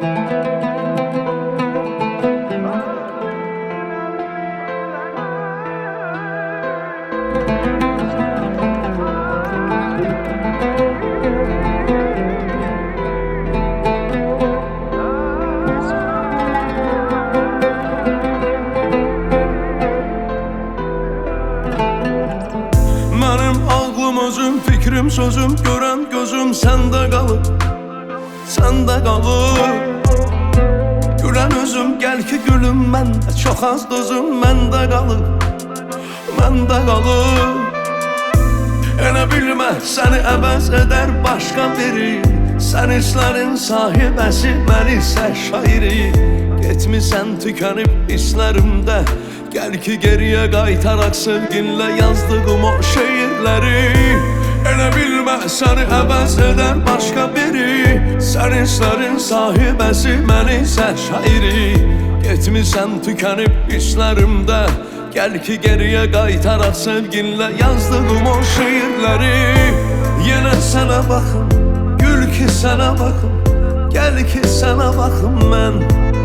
Özüm, fikrim, sözüm, gören gözüm sende kalır, sende kalır. Gülen özüm, gel ki gülüm məndə, çox az dözüm məndə qalır, məndə qalır. Elə bilmə, səni əvəz edər başqa biri, sən hisslərin sahibəsi, mən isə şairi. Getmisən tükənib hisslərimdə, gəl ki geriyə qaytaraq sevginlə yazdığım o şeirləri. Elə bilmə, səni əvəz edər başqa biri, sən hisslərin sahibəsi, mən isə şairi. Getmisən tükənib hisslərimdə, gəl ki geriyə qaytaraq sevginlə yazdığım o şeirləri. Yenə sənə baxım, gül ki sənə baxım, gəl ki sənə baxım mən.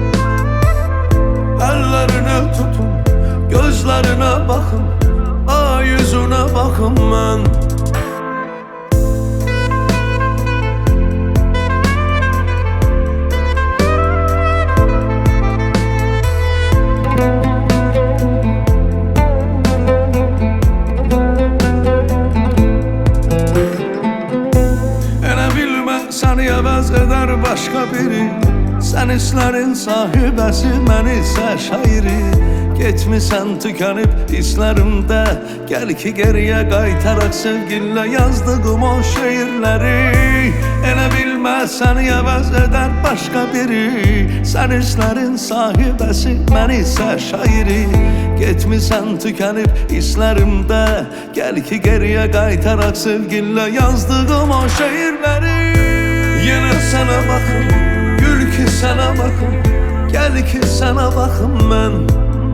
Əllərini tutum, gözlərinə baxım, ay yüzünə baxım mən. Elə bilmə, səni əvəz edər başqa biri, sən hisslərin sahibəsi, mən isə şairi. Getmisən tükənib hisslərimdə, gəl ki geriyə qaytaraq sevginlə yazdığım o şeirləri. Elə bilmə, səni əvəz edər başqa biri, sən hisslərin sahibəsi, mən isə şairi. Getmisən tükənib hisslərimdə, gəl ki geriyə qaytaraq sevginlə yazdığım o şeirləri. Yenə sənə baxım, gül ki sənə baxım, gəl ki sənə baxım mən.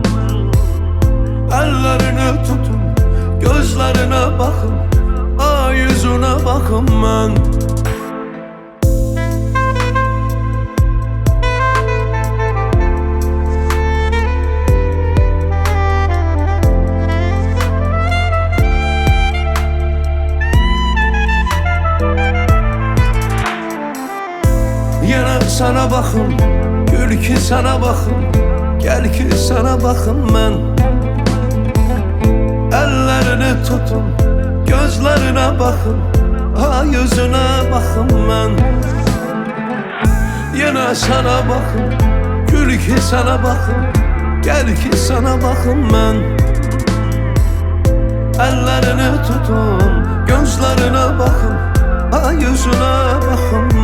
Əllərini tutum, gözlərinə baxım, ay yüzünə baxım mən. Yenə sənə baxım, gül ki sənə baxım, gəl ki sənə baxım mən. Əllərini tutun, gözlərinə baxın, ay yüzünə baxım mən. Yenə sənə baxım, gül ki sənə baxım, gəl ki sənə baxım mən. Əllərini tutun, gözlərinə baxın, ay yüzünə baxım